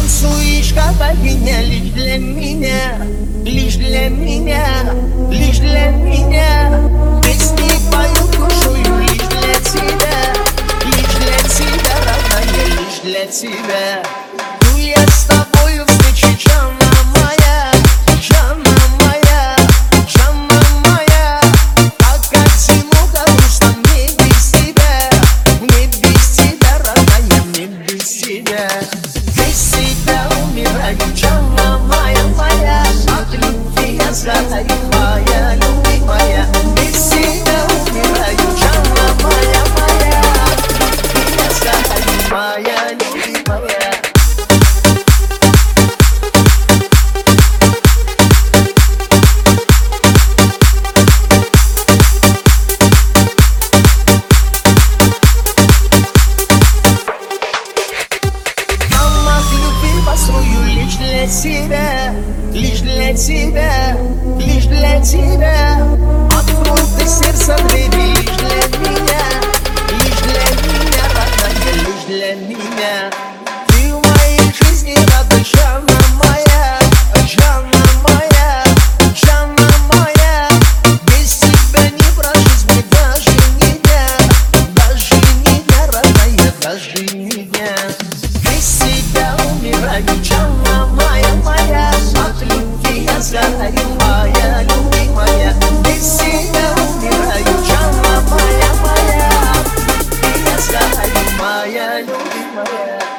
Танцуешь как богиня лишь для меня, лишь для меня, лишь для меня. Песни пою душою лишь для тебя, родная, лишь для тебя. Ну я с тобою встречу, Жанна моя, Жанна моя, Жанна моя. Как одиноко, грустно мне без тебя, родная, мне без тебя. Без тебя умираю, Жанна моя, моя. От любви я сгораю, моя любимая. Без тебя умираю, Жанна моя, моя. От любви я сгораю, моя любимая. Построю лишь для тебя, лишь для тебя, лишь для тебя. Открой ты сердце двери лишь для меня, родная, лишь для меня. Ты в моей жизни радость, Жанна моя, Жанна моя, Жанна моя. Без тебя не прожить мне даже ни дня, родная, даже ни дня. Без тебя умираю, Жанна моя, моя. От любви я сгораю, моя любимая. Без тебя умираю, Жанна моя, моя. От любви я сгораю, моя любимая.